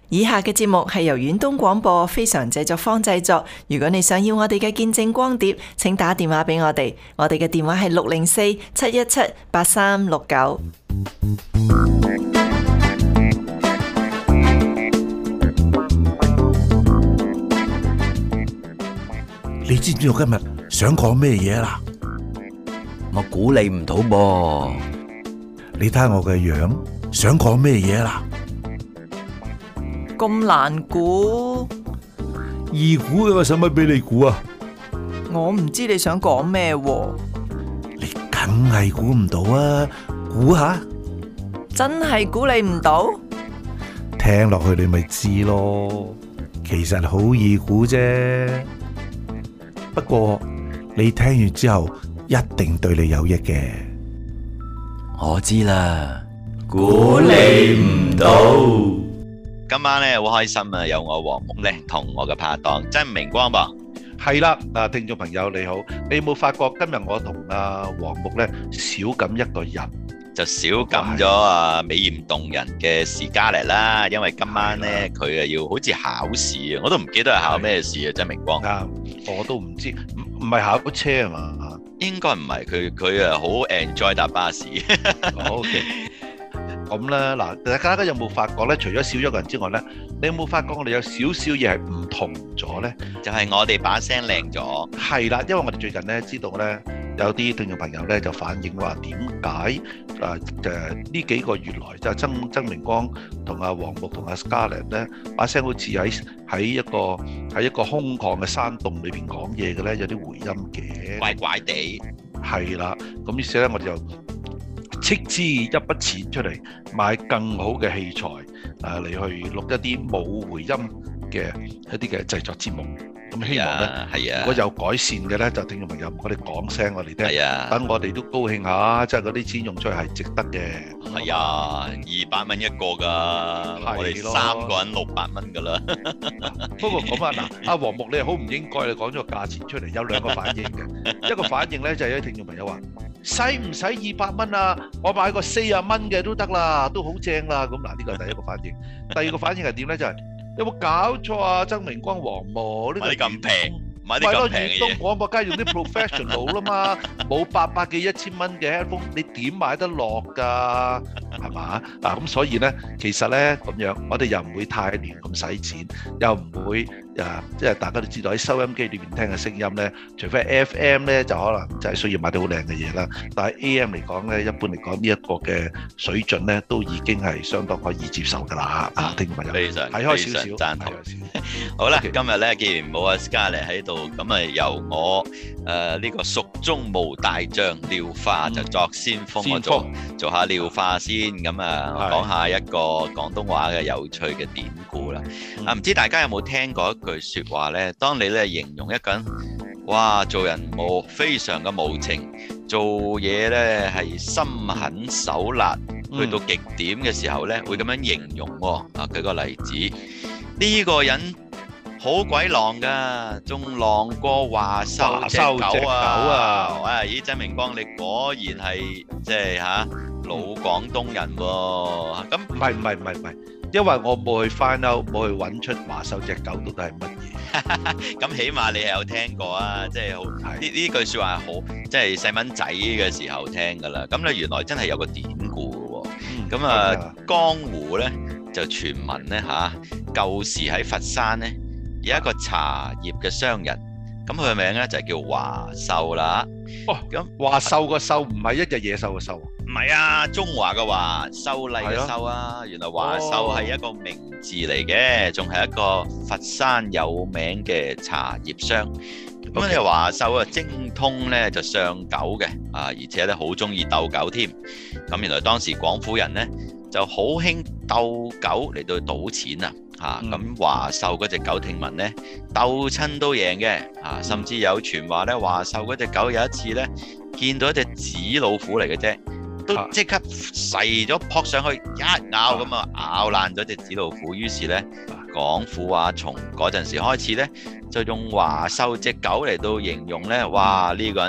以下嘅節目係由遠東廣播非常製作坊製作。如果你想要我哋嘅見證光碟，請打電話俾我哋。我哋嘅電話係604-717-8369。 你知唔知我今日想講咩嘢啦？ 我估你唔到噃。 你睇下我嘅樣，想講咩嘢啦？ 咁難估， 易估嘅，我使乜俾你估啊？ 我唔知你想講咩喎。 你梗係估唔到啊！估下， 真係估你唔到？ 聽落去你咪知咯。其實好易估啫，不過你聽完之後一定對你有益嘅。 我知啦， 估你唔到。今晚咧好開心啊！有我黃木咧同我嘅拍檔曾明光噃。 係啦，聽眾朋友你好，你有冇發覺今日我同阿黃木咧少咁一個人？ 就少咁咗美艷動人嘅史嘉麗啦，因為今晚咧佢要好似考試啊，我都唔記得係考咩試啊，曾明光。 我都唔知，唔係考車啊嘛？應該唔係，佢好 enjoy 搭巴士。 OK。咁咧，嗱，大家有冇發覺咧？除咗少咗個人之外咧，你有冇發覺我哋有少少嘢係唔同咗咧？ 就係我哋把聲靚咗。 係啦，因為我哋最近咧知道咧，有啲聽眾朋友咧就反映話點解呢幾個月來就曾明光同阿黃木同阿 Scarlett 咧把聲好似喺一個空曠嘅山洞裏邊講嘢嘅咧，有啲回音嘅， 怪怪地。 係啦，咁於是咧我哋就斥資一筆錢出嚟買更好嘅器材嚟去錄一啲冇回音嘅一啲嘅製作節目。咁希望咧，如果有改善嘅咧，就聽眾朋友我哋講聲我哋聽，等我哋都高興下，即係嗰啲錢用出去係值得嘅。 係啊，200蚊一個㗎，我哋3個人600蚊㗎啦。 不過咁啊，嗱，阿黃木你好唔應該，你講咗個價錢出嚟，有兩個反應嘅。一個反應咧就係有啲聽眾朋友話：使唔使200蚊啊？我買個40蚊嘅都得啦，都好正啦。咁嗱，呢個係第一個反應。第二個反應係點咧？就係有冇搞錯啊？曾明光、黃木呢個咁平，買啲咁平嘅嘢。遠東廣播梗係用啲 professional 啦嘛，冇800幾1000蚊嘅 headphone，你點買得落㗎？係嘛？嗱咁所以咧，其實咧咁樣，我哋又唔會太亂咁使錢，又唔會即係大家都知道喺收音機裏邊聽嘅聲音咧，除非係 FM 咧，就可能就係需要買到好靚嘅嘢啦。但係 AM 嚟講咧，一般嚟講呢一個嘅水準咧，都已經係相當可以接受㗎啦。聽眾朋友， 非常睇開少少， 贊同。好啦，今日咧既然冇阿 Scarlett 喺度，咁啊由我呢個蜀中無大將廖化就作先鋒，我做下廖化先，咁啊講下一個廣東話嘅有趣嘅典故啦。唔知大家有冇聽過一句説話咧？當你咧形容一個人，哇，做人非常嘅無情，做嘢咧係心狠手辣，去到極點嘅時候咧，會咁樣形容喎。舉個例子，呢個人好鬼狼噶，仲狼過華秀隻狗啊！哇，咦，曾明光你果然係即係老廣東人喎。咁唔係，因為我冇去 find out，冇去揾出華秀隻狗到底係乜嘢。 咁起碼你係有聽過啊，即係好呢句説話係好，即係細蚊仔嘅時候聽噶啦。咁咧原來真係有個典故嘅喎。咁江湖咧就傳聞咧舊時喺佛山咧有一個茶葉嘅商人，咁佢嘅名咧就叫華秀啦。 咁華秀個秀唔係一隻野獸嘅秀？ 唔係啊，中華嘅華，秀麗嘅秀啊。原來華秀係一個名字嚟嘅，仲係一個佛山有名嘅茶葉商。咁你華秀啊，精通咧就上狗嘅而且咧好中意鬥狗添。咁原來當時廣府人咧就好興鬥狗嚟到賭錢啊。咁華秀嗰隻狗聽聞咧鬥親都贏嘅甚至有傳話咧華秀嗰隻狗有一次咧見到一隻紙老虎嚟嘅啫，都即刻噬咗撲上去一咬咁咬爛咗隻紙老虎。於是咧廣府話從嗰陣時開始咧就用華秀隻狗嚟到形容咧，哇呢個人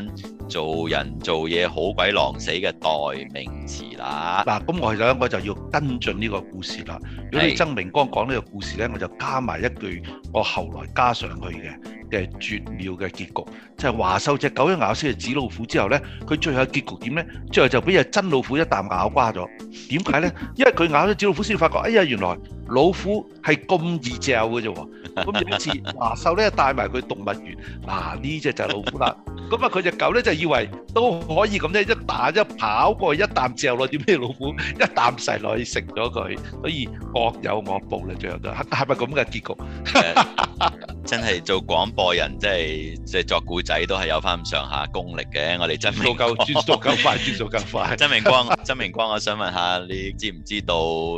做人做嘢好鬼狼死嘅代名詞啦。 嗱，咁我就要跟進呢個故事啦。如果你曾明光講呢個故事咧，我就加埋一句我後來加上去嘅絕妙嘅結局，就係華獸隻狗一咬死隻紙老虎之後咧，佢最後嘅結局點咧？最後就俾隻真老虎一啖咬瓜咗。點解咧？因為佢咬咗紙老虎先發覺，哎呀，原來老虎係咁易嚼嘅啫喎。咁有一次華獸咧帶埋佢動物園，嗱，呢隻就係老虎啦。咁啊佢隻狗咧就以為都可以咁咧，一跑過去一啖嚼落，點知老虎一啖噬落去食咗佢，所以各有惡報啦，最後都係咪咁嘅結局？ 真係做廣播人，即係作故仔都係有翻咁上下功力嘅。我哋真明光轉數夠快。 真明光，我想問下你知唔知道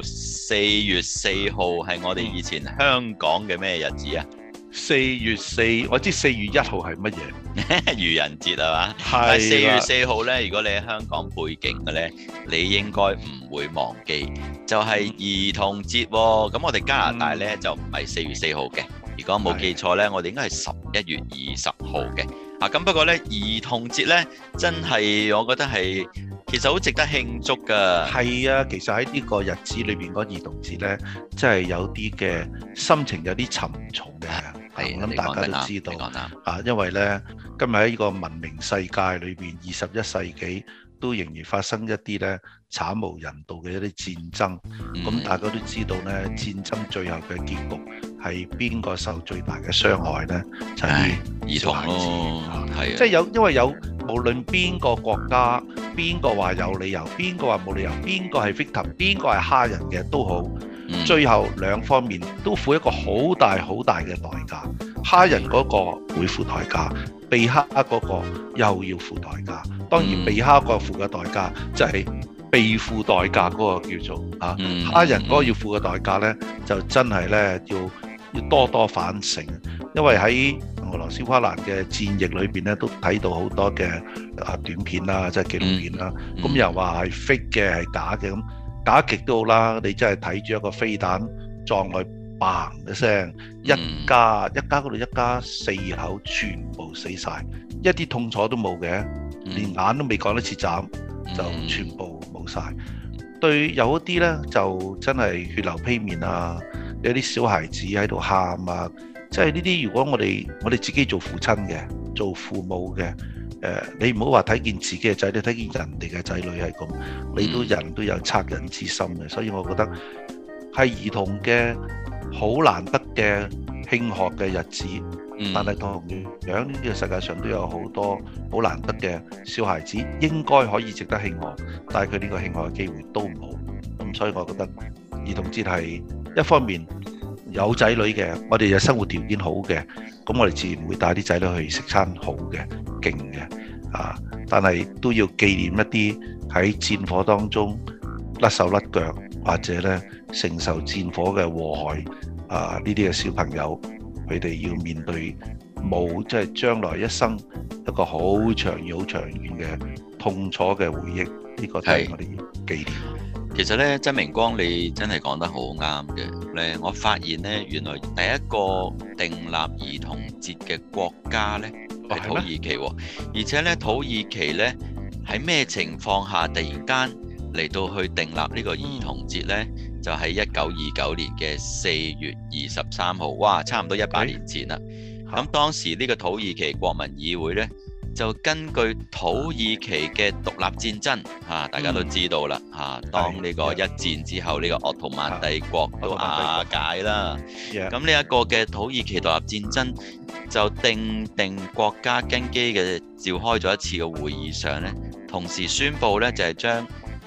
4月4號係我哋以前香港嘅咩日子啊 ？4月4，我知4月1號係乜嘢？ 愚人節係嘛？ 係。 4月4號咧，如果你喺香港背景嘅咧，你應該唔會忘記，就係兒童節喎。咁我哋加拿大咧就唔係4月4號嘅。如果冇記錯咧，我哋應該係11月20號嘅。咁不過咧，兒童節咧真係我覺得係其實好值得慶祝㗎。 係啊，其實喺呢個日子裏邊嗰兒童節咧，真係有啲嘅心情有啲沉重嘅。係，我諗大家都知道。因為咧今日喺呢個文明世界裏邊，21世紀都仍然發生一啲咧慘無人道嘅一啲戰爭。咁大家都知道咧，戰爭最後嘅結局係邊個受最大嘅傷害咧？就係兒童咯，係啊， 即係因為有無論邊個國家，邊個話有理由，邊個話冇理由，邊個係 victim，邊個係蝦人嘅都好，最後兩方面都付一個好大嘅代價。蝦人嗰個會付代價，被蝦嗰個又要付代價。當然被蝦嗰個付嘅代價就係被付代價嗰個叫做蝦人嗰個要付嘅代價咧，就真係咧要多反省。因為喺俄羅斯烏克蘭嘅戰役裏邊咧，都睇到好多嘅短片啦，即係紀錄片啦。咁又話係 fake 嘅，係假嘅。咁假極都好啦，你真係睇住一個飛彈撞落去，嘭一聲，一家嗰度一家4口全部死晒，一啲痛楚都冇嘅，連眼都未講得切斬，就全部冇晒。對有一啲咧就真係血流披面啊，有啲小孩子喺度喊啊，即係呢啲如果我哋自己做父親嘅，做父母嘅，你唔好話睇見自己嘅仔女，睇見人哋嘅仔女係咁，你人都有惻隱之心嘅，所以我覺得係兒童嘅好難得嘅慶賀嘅日子，但係同樣呢個世界上都有好多好難得嘅小孩子，應該可以值得慶賀，但係佢呢個慶賀嘅機會都冇，咁所以我覺得兒童節係一方面有仔女嘅，我哋嘅生活條件好嘅，咁我哋自然會帶啲仔女去食餐好嘅、勁嘅，但係都要紀念一啲喺戰火當中甩手甩腳或者咧承受戰火嘅禍害呢啲嘅小朋友，佢哋要面對冇即係將來一生一個好長遠嘅痛楚嘅回憶，呢個都係我哋紀念。 其實咧，曾明光你真係講得好啱嘅咧。我發現咧，原來第一個訂立兒童節嘅國家咧係土耳其喎，而且咧土耳其咧喺咩情況下突然間嚟到去訂立呢個兒童節咧？就喺1929年嘅4月23號，哇，差唔多100年前啦。咁當時呢個土耳其國民議會咧，就根據土耳其嘅獨立戰爭大家都知道啦當呢個一戰之後，呢個鄂圖曼帝國都瓦解啦。咁呢一個嘅土耳其獨立戰爭就定國家根基嘅召開咗一次嘅會議上咧，同時宣布咧就係將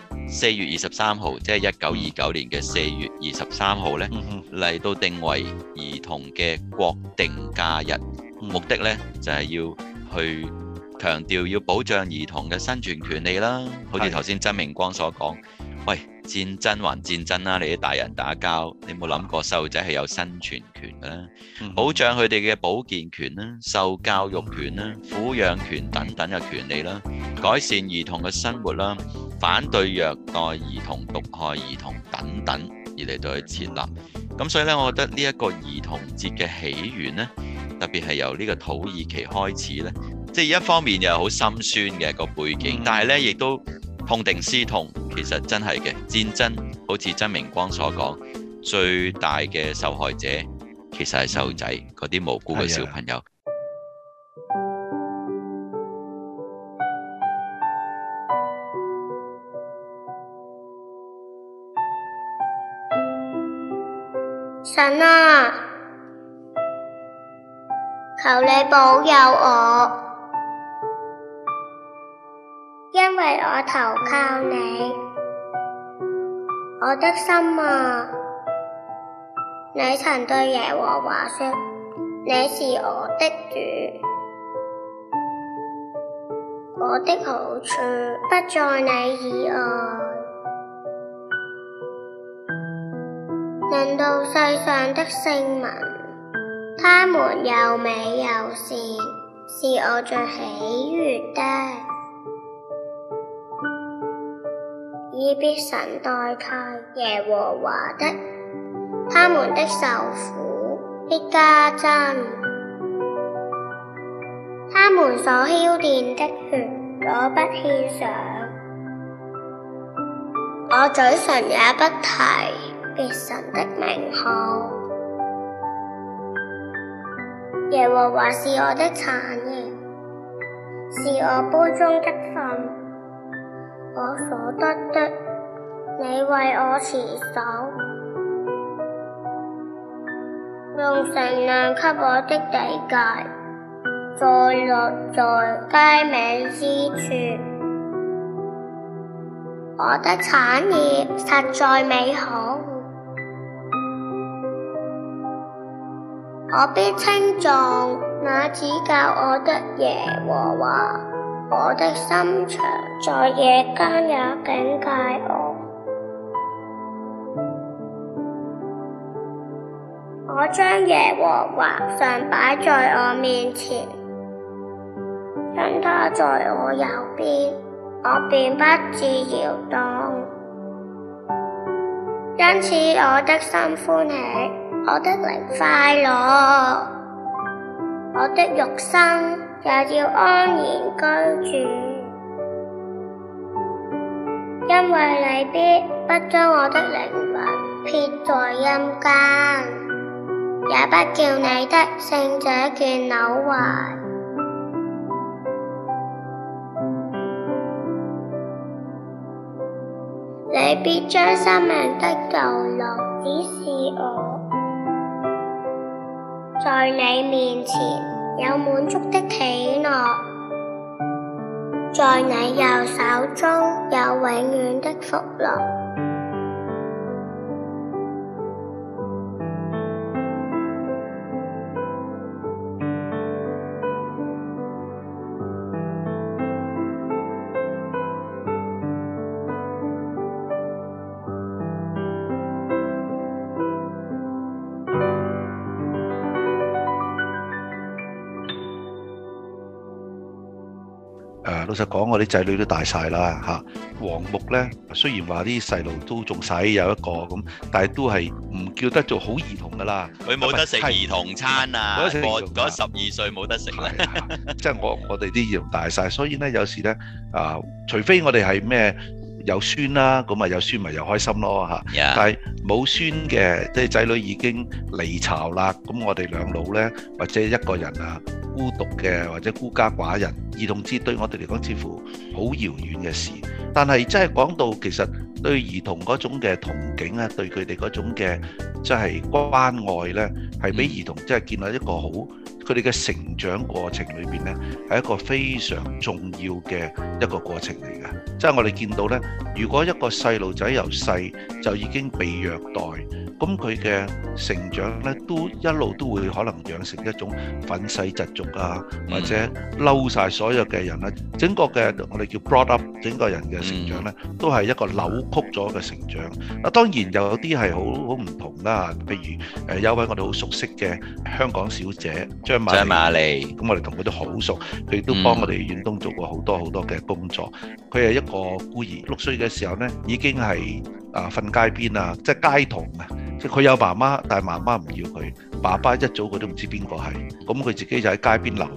4月23號，即係1929年嘅4月23號咧，嚟到定為兒童嘅國定假日。目的咧就係要去強調要保障兒童嘅生存權利啦。好似頭先曾明光所講，喂，戰爭還戰爭啦，你啲大人打交，你冇諗過細路仔係有生存權㗎啦，保障佢哋嘅保健權啦、受教育權啦、撫養權等等嘅權利啦，改善兒童嘅生活啦，反對虐待兒童、毒害兒童等等，而嚟到去設立。咁所以咧，我覺得呢一個兒童節嘅起源咧，特別係由呢個土耳其開始咧， 即係一方面又好心酸嘅個背景，但係咧亦都痛定思痛，其實真係嘅戰爭，好似曾明光所講，最大嘅受害者其實係細路仔，嗰啲無辜嘅小朋友。 神啊，求你保佑我，因為我投靠你。我的心啊，你曾對耶和華說，你是我的主，我的好處不在你以外。論到世上的聖民，他們又美又善，是我最喜悅的。以別神代替耶和華的，他們的愁苦必加增，他們所澆奠的血我不獻上，我嘴唇也不提別神的名號。耶和華是我的產業，是我杯中的分，我所得的，你為我持守，用繩量給我的地界，再落在佳美之處。我的產業實在美好，我必稱頌那指教我的耶和華，我的心腸在夜間也警戒我。我將耶和華常擺在我面前，因他在我右邊，我便不致搖動。因此我的心歡喜，我的靈快樂，我的肉身也要安然居住，因為你必不將我的靈魂撇在陰間，也不叫你的聖者見朽壞。你必將生命的道路指示我，在你面前有滿足的喜樂，在你右手中有永遠的福樂。 老實講，我啲仔女都大晒啦嚇。黃木咧，雖然話啲細路都仲細有一個咁，但係都係唔叫得做好兒童噶啦。 佢冇得食兒童餐啊！過咗12歲冇得食啦。 即係我哋啲兒童大晒，所以咧有時咧除非我哋係咩有孫啦，咁啊有孫咪又開心咯嚇。 Yeah. 但係冇孫嘅，即係仔女已經離巢啦，咁我哋兩老咧，或者一個人啊，孤獨嘅或者孤家寡人，兒童節對我哋嚟講似乎好遙遠嘅事。但係真係講到其實對兒童嗰種嘅憧憬咧，對佢哋嗰種嘅即係關愛咧，係俾兒童即係建立一個好佢哋嘅成長過程裏邊咧，係一個非常重要嘅一個過程嚟嘅。即係我哋見到咧，如果一個細路仔由細就已經被虐待，咁佢嘅成長咧都一路都會可能養成一種憤世嫉俗啊，或者嬲晒所有嘅人啦。整個嘅我哋叫 brought up， 整個人嘅成長咧都係一個扭曲咗嘅成長。啊，當然有啲係好唔同啦，譬如有位我哋好熟悉嘅香港小姐張瑪莉，咁我哋同佢都好熟，佢亦都幫我哋遠東做過好多嘅工作。佢係一個孤兒，6歲嘅時候咧已經係瞓街邊啊，即係街童啊。即係佢有媽媽，但係媽媽唔要佢，爸爸一早佢都唔知邊個係，咁佢自己就喺街邊流浪。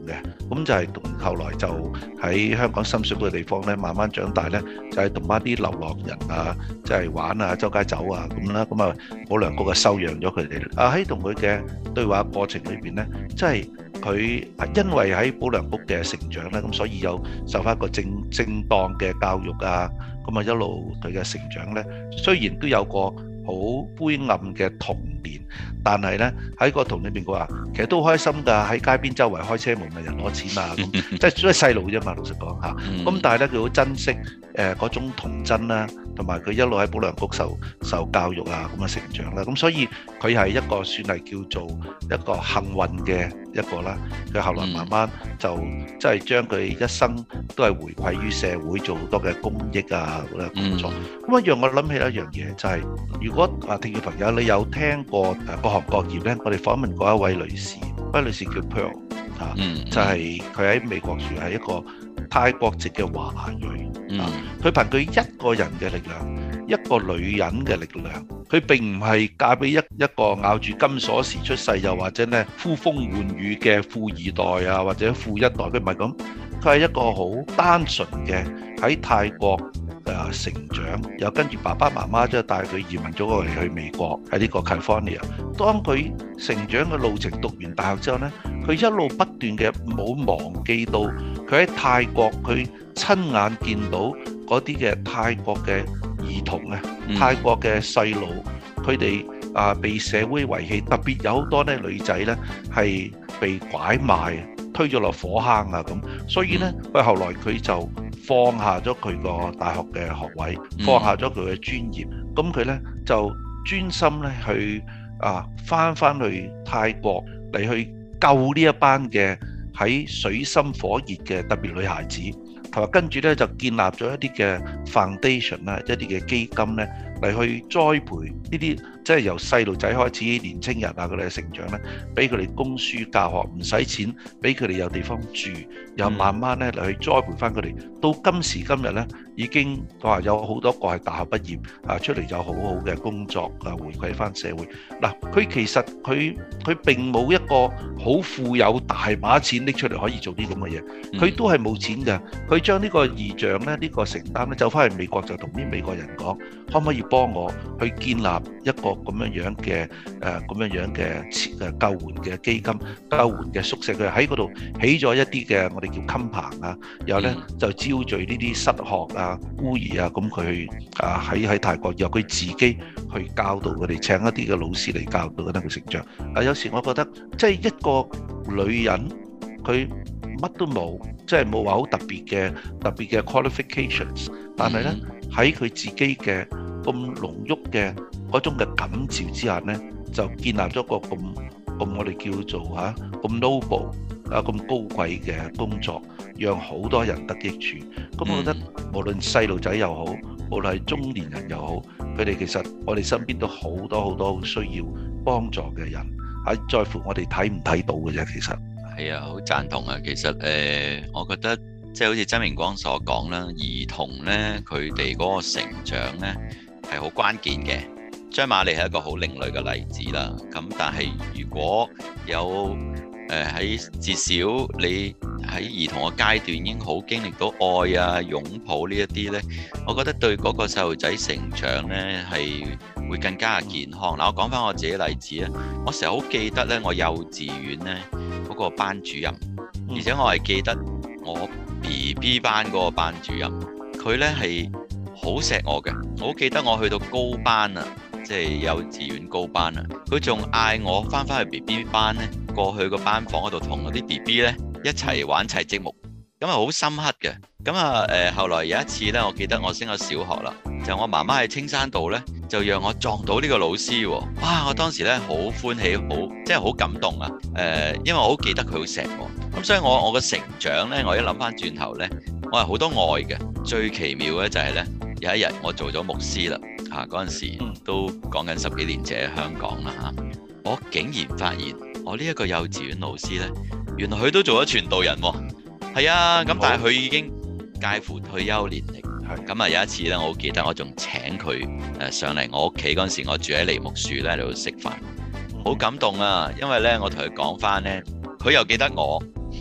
嘅，咁就係同後來就喺香港深水埗嘅地方咧，慢慢長大咧，就係同翻啲流浪人啊，即係玩啊、周街走啊咁啦，咁啊保良局就收養咗佢哋。喺同佢嘅對話過程裏邊咧，即係佢因為喺保良局嘅成長咧，咁所以有受翻一個正當嘅教育啊，咁啊一路佢嘅成長咧，雖然都有個好灰暗嘅童年，但係咧喺個童年裏邊佢話其實都好開心㗎，喺街邊周圍開車門問人攞錢啊咁，即係都係細路啫嘛，老實講嚇。咁但係咧佢好珍惜嗰種童真啦，同埋佢一路喺保良局受教育啊咁嘅成長啦。咁所以佢係一個算係叫做一個幸運嘅一個啦。佢後來慢慢就即係將佢一生都係回饋於社會，做好多嘅公益啊嗰啲工作。咁一樣我諗起一樣嘢就係，如果聽眾朋友你有聽過各行各業咧，我哋訪問過一位女士，嗰位女士叫 Pearl 就係佢喺美國住，係一個泰國籍嘅華裔。佢憑佢一個人嘅力量，一個女人嘅力量，佢並唔係嫁俾一個咬住金鎖匙出世，又或者咧呼風喚雨嘅富二代啊，或者富一代，佢唔係咁，佢係一個好單純嘅喺泰國成長，又跟住爸爸媽媽即係帶佢移民咗過嚟去美國，喺呢個 California。當佢成長嘅路程讀完大學之後呢，佢一路不斷嘅冇忘記到佢喺泰國，佢親眼見到嗰啲嘅泰國嘅兒童啊，泰國嘅細路，佢哋被社會遺棄，特別有好多呢女仔呢係被拐賣，推咗落火坑啊咁。所以呢，佢後來佢就放下咗佢個大學嘅學位，放下咗佢嘅專業，咁佢呢就專心呢去翻去泰國嚟去救呢一班嘅喺水深火熱嘅特別女孩子，同埋跟住呢就建立咗一啲嘅 foundation 啦，一啲嘅基金呢嚟去栽培呢啲即係由細路仔開始年青人啊佢哋嘅成長呢，俾佢哋供書教學唔使錢，俾佢哋有地方住，又慢慢呢嚟去栽培翻佢哋，到今時今日呢，已經話有好多個係大學畢業出嚟有好好嘅工作回饋翻社會。嗱，佢其實佢並冇一個好富有大把錢拎出嚟可以做啲咁嘅嘢，佢都係冇錢㗎。佢將呢個異象呢，呢個承擔呢，走翻去美國就同啲美國人講，可唔可以幫我去建立一個咁樣嘅救援嘅基金、救援嘅宿舍？佢喺嗰度起咗一啲嘅我哋叫襟棚啊，然後咧就招聚呢啲失學啊、孤兒啊，咁佢喺泰國，由佢自己去教導佢哋，請一啲嘅老師嚟教導佢哋成長。有時我覺得即係一個女人，佢乜都冇，即係冇話好特別嘅 qualifications， 但係咧喺佢自己嘅咁濃郁嘅嗰種嘅感召之下呢，就建立咗個咁我哋叫做咁 noble 咁高貴嘅工作，讓好多人得益處。咁我覺得無論細路仔又好，無論係中年人又好，佢哋其實我哋身邊都好多需要幫助嘅人，喺在乎我哋睇唔睇到嘅啫。其實係啊，好贊同啊。其實我覺得即係好似曾明光所講啦，兒童呢，佢哋嗰個成長呢係好關鍵嘅。張瑪莉係一個好另類嘅例子啦。咁但係如果有喺至少你喺兒童嘅階段已經好經歷到愛啊、擁抱呢一啲呢，我覺得對嗰個細路仔成長呢係會更加健康。嗱，我講翻我自己例子啊，我成日好記得呢，我幼稚園呢嗰個班主任，而且我係記得我 BB 班嗰個班主任，佢呢係好錫我嘅。我好記得我去到高班啊，即係幼稚園高班啊，佢仲嗌我翻去 BB 班呢，過去個班房嗰度同嗰啲 BB 呢一齊玩砌積木，咁啊好深刻嘅。咁後來有一次呢，我記得我升咗小學啦，就我媽媽喺青山道呢，就讓我撞到呢個老師喎。哇！我當時呢好歡喜，即係好感動啊。因為我好記得佢好錫我，咁所以我嘅成長呢，我一諗翻轉頭呢，我係好多愛嘅。最奇妙嘅就係呢，有一日我做咗牧師啦，嗰陣時都講緊10幾年前喺香港啦，我竟然發現我呢一個幼稚園老師呢，原來佢都做咗傳道人喎。係啊，咁但係佢已經介乎退休年齡。咁啊有一次呢，我好記得我仲請佢上嚟我屋企，嗰陣時我住喺梨木樹呢度食飯，好感動啊。因為呢，我同佢講翻呢，佢又記得我，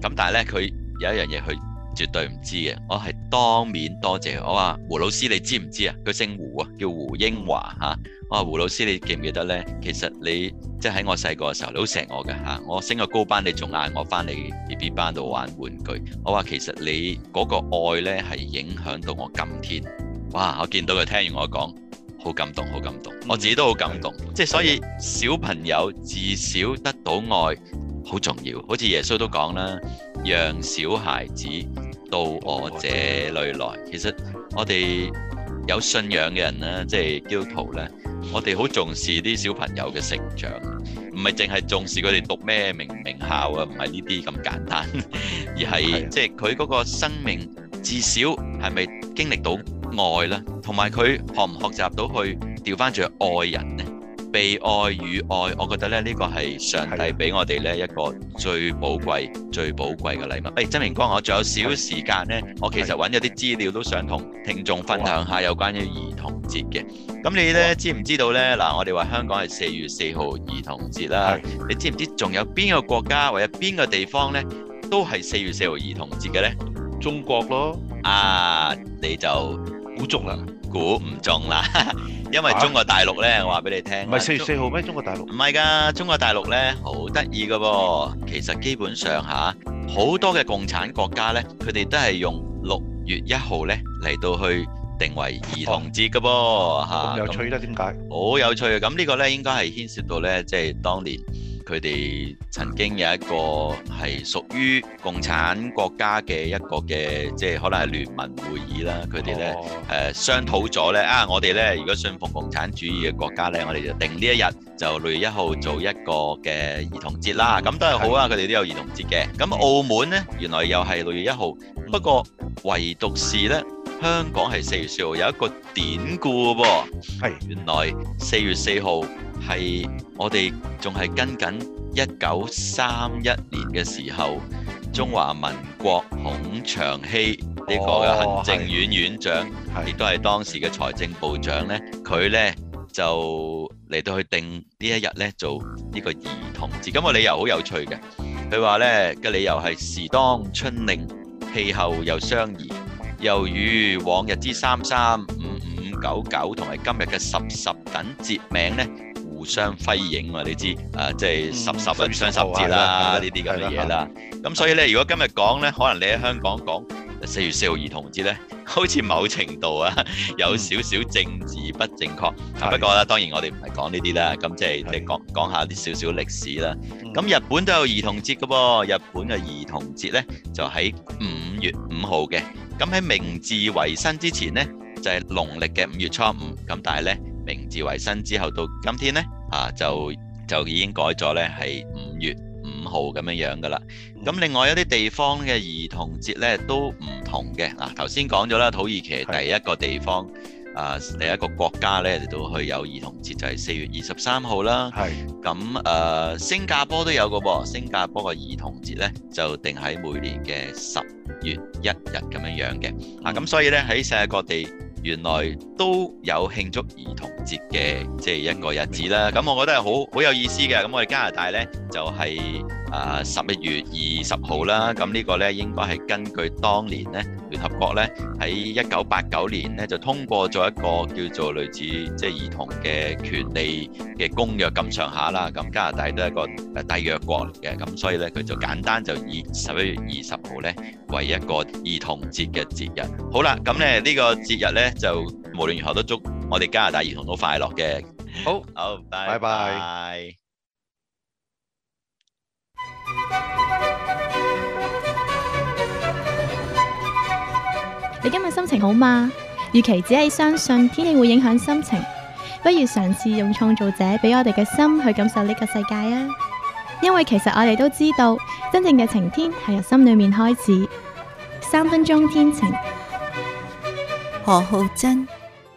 咁但係咧佢有一樣嘢佢絕對唔知嘅，我係當面多謝我話胡老師，你知唔知啊？佢姓胡啊，叫胡英華嚇。我話胡老師，你記唔記得咧？其實你即係喺我細個嘅時候，你好錫我嘅嚇。我升個高班，你仲嗌我翻嚟 BB 班度玩玩具。我話其實你嗰個愛咧係影響到我今天。哇！我見到佢聽完我講，好感動，好感動。我自己都好感動。即係所以小朋友自小得到愛好重要。好似耶穌都講啦，讓小孩子到我這裏來。其實我哋有信仰嘅人咧，即係基督徒咧，我哋好重視啲小朋友嘅成長，唔係淨係重視佢哋讀咩名校啊，唔係呢啲咁簡單，而係即係佢嗰個生命至少係咪經歷到愛啦，同埋佢學唔學習到去調翻轉愛人呢？被愛與愛，我覺得咧呢個係上帝俾我哋咧一個最寶貴嘅禮物。真明光，我仲有少少時間呢，我其實揾咗啲資料都想同聽眾分享下有關於兒童節嘅。咁你咧知唔知道呢？嗱，我哋話香港係4月4號兒童節啦，你知唔知仲有邊個國家或者邊個地方呢都係4月4號兒童節嘅呢？ 中國咯。 啊，你就估中啦？ 估唔中啦。因為中國大陸呢，我話俾你聽， 唔係4月4號咩？中國大陸唔係㗎，中國大陸呢好得意㗎噃。其實基本上好多嘅共產國家呢，佢哋都係用6月1號呢嚟到去定為兒童節㗎噃嚇。 咁有趣啦，點解？ 好有趣啊！咁呢個呢應該係牽涉到呢，即係當年佢哋曾經有一個係屬於共產國家嘅一個嘅，即係可能係聯盟會議啦。佢哋呢商討咗呢，我哋呢如果信奉共產主義嘅國家呢，我哋就定呢一日就6月1號做一個嘅兒童節啦。咁都係好啊，佢哋都有兒童節嘅。咁澳門呢，原來又係6月1號，不過唯獨是呢，香港係4月4號有一個典故噃。係原來4月4號係我哋仲係跟緊1931年嘅時候，中華民國孔祥熙呢個嘅行政院院長，亦都係當時嘅財政部長呢，佢呢就嚟到去定呢一日呢做呢個兒童節。咁個理由好有趣嘅，佢話呢嘅理由係時當春令，氣候又相宜，又與往日之33、55、99同埋今日嘅10等節名呢互相輝映啊！你知即係10雙十節啦，呢啲咁嘅嘢啦。咁所以咧，如果今日講咧，可能你喺香港講4月4號兒童節咧，好似某程度有少少政治不正確。不過咧，當然我哋唔係講呢啲啦。咁即係講下啲少少歷史啦。咁日本都有兒童節嘅噃，日本嘅兒童節咧就喺5月5號嘅。咁喺明治維新之前咧，就係農曆嘅5月初5。咁但係咧，明治維新之後到今天咧，就已經改咗咧係5月5號咁樣樣噶啦。咁另外有啲地方嘅兒童節咧都唔同嘅。頭先講咗啦，土耳其第一個地方第一個國家咧嚟到去有兒童節就係4月23號啦。咁新加坡都有個噃，新加坡個兒童節咧就定喺每年嘅10月1日咁樣樣嘅。咁所以咧喺世界各地原來都有慶祝兒童節嘅即係一個日子啦。咁我覺得係好有意思嘅。咁我哋加拿大咧就係11月20號啦。咁呢個咧應該係根據當年咧聯合國咧喺1989年咧就通過咗一個叫做類似即係兒童嘅權利嘅公約咁上下啦。咁加拿大都係一個締約國嚟嘅。咁所以咧佢就簡單就以11月20號咧為一個兒童節嘅節日。好啦，咁咧呢個節日咧就無論如何都祝我哋加拿大兒童都快樂嘅。好，拜拜。 你今日心情好嗎？與其只係相信天氣會影響心情，不如嘗試用創造者俾我哋嘅心去感受呢個世界啊！因為其實我哋都知道，真正嘅晴天係由心裏面開始。3分鐘天晴， 何浩珍。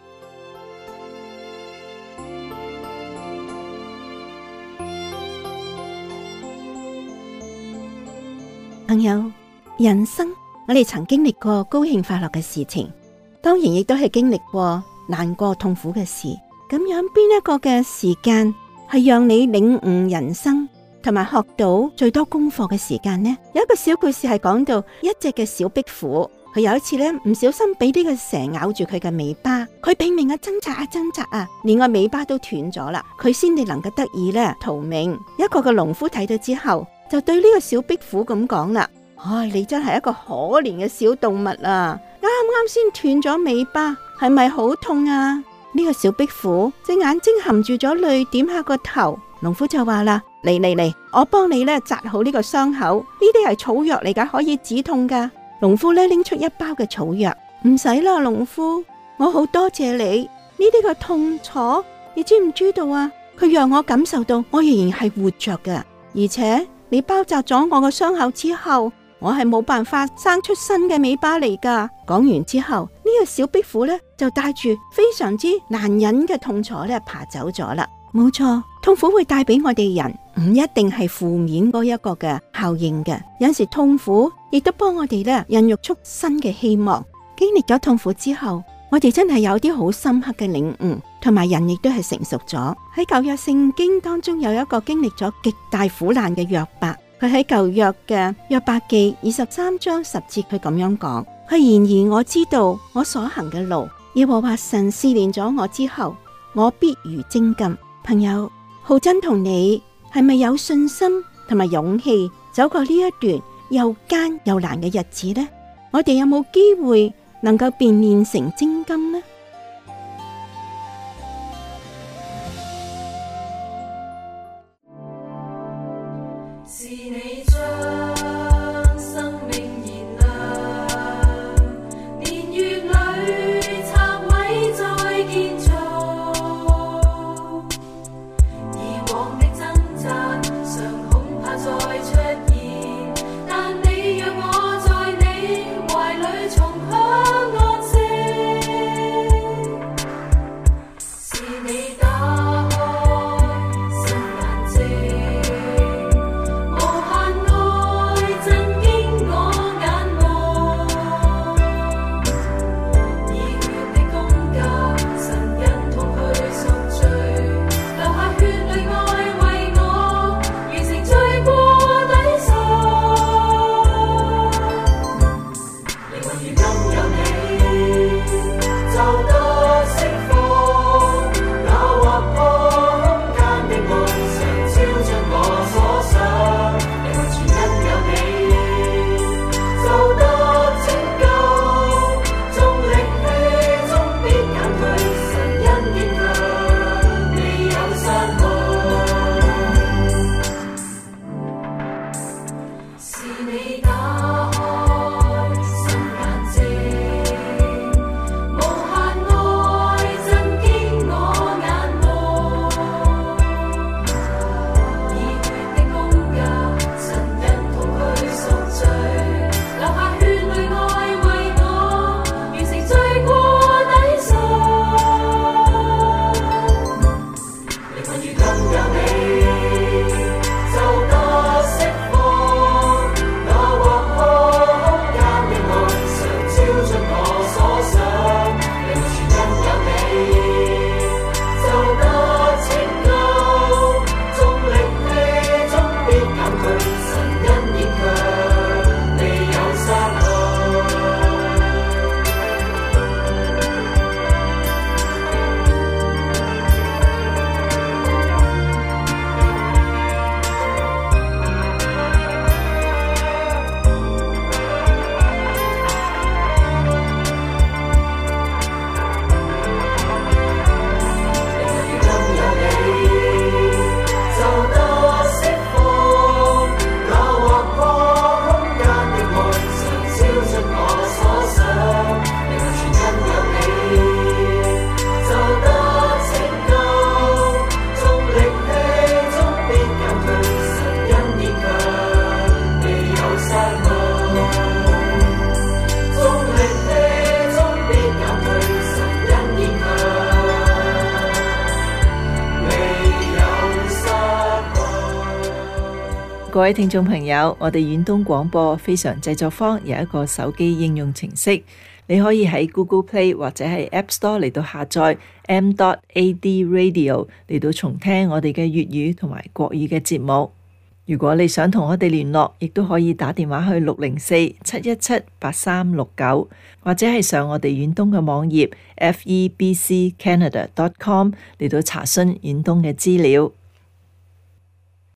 朋友，人生我哋曾經歷過高興快樂嘅事情，當然亦都係經歷過難過痛苦嘅事。咁樣邊一個嘅時間係讓你領悟人生， 同埋學到最多功課嘅時間呢？有一個小故事係講到一隻嘅小壁虎，佢有一次咧唔小心俾呢個蛇咬住佢嘅尾巴，佢拼命啊掙扎啊，連個尾巴都斷咗啦，佢先至能夠得以咧逃命。一個嘅農夫睇到之後，就對呢個小壁虎咁講啦：唉，你真係一個可憐嘅小動物啊！啱啱先斷咗尾巴，係咪好痛啊？呢個小壁虎隻眼睛含住咗淚，點下個頭。農夫就話啦：嚟，我幫你咧紮好呢個傷口，呢啲係草藥嚟噶，可以止痛噶。農夫咧拎出一包嘅草藥，唔使啦，農夫，我好多謝你。呢啲嘅痛楚，你知唔知道啊？佢讓我感受到我仍然係活着噶，而且你包紮咗我個傷口之後，我係冇辦法生出新嘅尾巴嚟噶。講完之後，呢個小壁虎咧就帶住非常之難忍嘅痛楚咧爬走咗啦。冇錯，痛苦會帶俾我哋人唔一定係負面嗰一個嘅效應嘅，有時痛苦亦都幫我哋咧孕育出新嘅希望。經歷咗痛苦之後，我哋真係有啲好深刻嘅領悟，同埋人亦都係成熟咗。喺舊約聖經當中有一個經歷咗極大苦難嘅約伯，佢喺舊約嘅約伯記23章10節，佢咁樣講：佢然而我知道我所行嘅路，耶和華神試煉咗我之後，我必如精金。朋友，浩珍同你係咪有信心同埋勇氣走過呢一段又艱又難嘅日子呢？我哋有冇機會能夠變煉成精金呢？ 是你將生命燃亮，年月裏拆毀再建造。 各位聽眾朋友，我哋遠東廣播非常製作坊有一個手機應用程式，你可以喺 Google Play 或者係 App Store 嚟到下載 m.ad radio 嚟到重聽我哋嘅粵語同埋國語嘅節目。 如果你想同我哋聯絡，亦都可以打電話去604-717-8369，或者係上我哋遠東嘅網頁 febccanada.com 嚟到查詢遠東嘅資料。